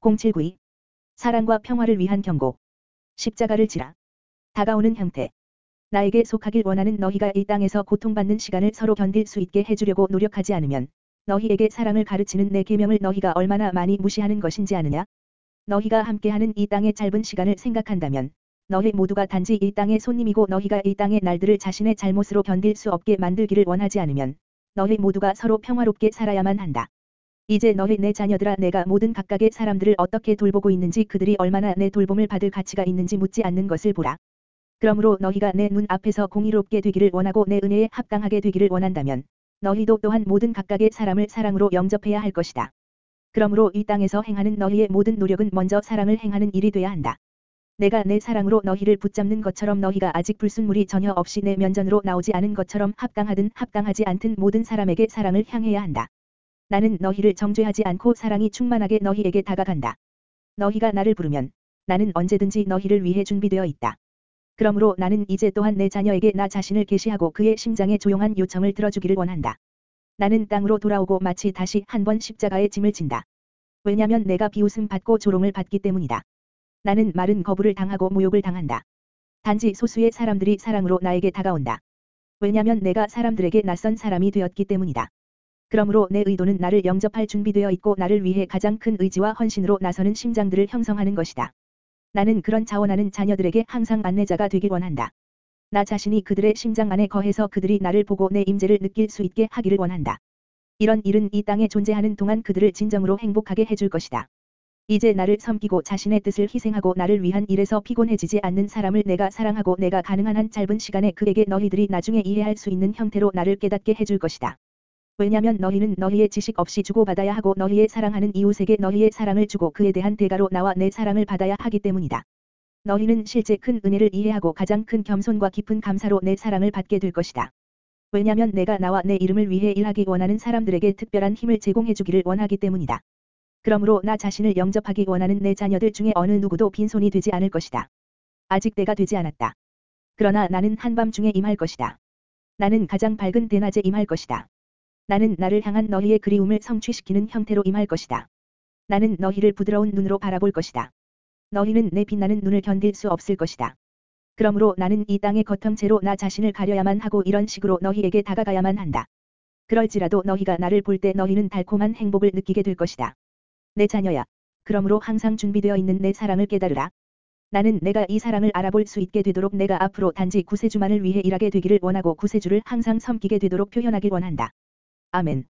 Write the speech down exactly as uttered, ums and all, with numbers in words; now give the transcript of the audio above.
공칠구이 사랑과 평화를 위한 경고. 십자가를 지라. 다가오는 형태. 나에게 속하길 원하는 너희가 이 땅에서 고통받는 시간을 서로 견딜 수 있게 해주려고 노력하지 않으면 너희에게 사랑을 가르치는 내 계명을 너희가 얼마나 많이 무시하는 것인지 아느냐? 너희가 함께하는 이 땅의 짧은 시간을 생각한다면 너희 모두가 단지 이 땅의 손님이고 너희가 이 땅의 날들을 자신의 잘못으로 견딜 수 없게 만들기를 원하지 않으면 너희 모두가 서로 평화롭게 살아야만 한다. 이제 너희 내 자녀들아, 내가 모든 각각의 사람들을 어떻게 돌보고 있는지, 그들이 얼마나 내 돌봄을 받을 가치가 있는지 묻지 않는 것을 보라. 그러므로 너희가 내 눈 앞에서 공의롭게 되기를 원하고 내 은혜에 합당하게 되기를 원한다면 너희도 또한 모든 각각의 사람을 사랑으로 영접해야 할 것이다. 그러므로 이 땅에서 행하는 너희의 모든 노력은 먼저 사랑을 행하는 일이 돼야 한다. 내가 내 사랑으로 너희를 붙잡는 것처럼 너희가 아직 불순물이 전혀 없이 내 면전으로 나오지 않은 것처럼 합당하든 합당하지 않든 모든 사람에게 사랑을 향해야 한다. 나는 너희를 정죄하지 않고 사랑이 충만하게 너희에게 다가간다. 너희가 나를 부르면 나는 언제든지 너희를 위해 준비되어 있다. 그러므로 나는 이제 또한 내 자녀에게 나 자신을 계시하고 그의 심장의 조용한 요청을 들어주기를 원한다. 나는 땅으로 돌아오고 마치 다시 한번 십자가의 짐을 진다. 왜냐면 내가 비웃음 받고 조롱을 받기 때문이다. 나는 마른 거부를 당하고 모욕을 당한다. 단지 소수의 사람들이 사랑으로 나에게 다가온다. 왜냐면 내가 사람들에게 낯선 사람이 되었기 때문이다. 그러므로 내 의도는 나를 영접할 준비되어 있고 나를 위해 가장 큰 의지와 헌신으로 나서는 심장들을 형성하는 것이다. 나는 그런 자원하는 자녀들에게 항상 안내자가 되길 원한다. 나 자신이 그들의 심장 안에 거해서 그들이 나를 보고 내 임재를 느낄 수 있게 하기를 원한다. 이런 일은 이 땅에 존재하는 동안 그들을 진정으로 행복하게 해줄 것이다. 이제 나를 섬기고 자신의 뜻을 희생하고 나를 위한 일에서 피곤해지지 않는 사람을 내가 사랑하고 내가 가능한 한 짧은 시간에 그에게 너희들이 나중에 이해할 수 있는 형태로 나를 깨닫게 해줄 것이다. 왜냐면 너희는 너희의 지식 없이 주고받아야 하고 너희의 사랑하는 이웃에게 너희의 사랑을 주고 그에 대한 대가로 나와 내 사랑을 받아야 하기 때문이다. 너희는 실제 큰 은혜를 이해하고 가장 큰 겸손과 깊은 감사로 내 사랑을 받게 될 것이다. 왜냐면 내가 나와 내 이름을 위해 일하기 원하는 사람들에게 특별한 힘을 제공해주기를 원하기 때문이다. 그러므로 나 자신을 영접하기 원하는 내 자녀들 중에 어느 누구도 빈손이 되지 않을 것이다. 아직 때가 되지 않았다. 그러나 나는 한밤중에 임할 것이다. 나는 가장 밝은 대낮에 임할 것이다. 나는 나를 향한 너희의 그리움을 성취시키는 형태로 임할 것이다. 나는 너희를 부드러운 눈으로 바라볼 것이다. 너희는 내 빛나는 눈을 견딜 수 없을 것이다. 그러므로 나는 이 땅의 겉형체로 나 자신을 가려야만 하고 이런 식으로 너희에게 다가가야만 한다. 그럴지라도 너희가 나를 볼 때 너희는 달콤한 행복을 느끼게 될 것이다. 내 자녀야, 그러므로 항상 준비되어 있는 내 사랑을 깨달으라. 나는 내가 이 사랑을 알아볼 수 있게 되도록 내가 앞으로 단지 구세주만을 위해 일하게 되기를 원하고 구세주를 항상 섬기게 되도록 표현하길 원한다. 아멘.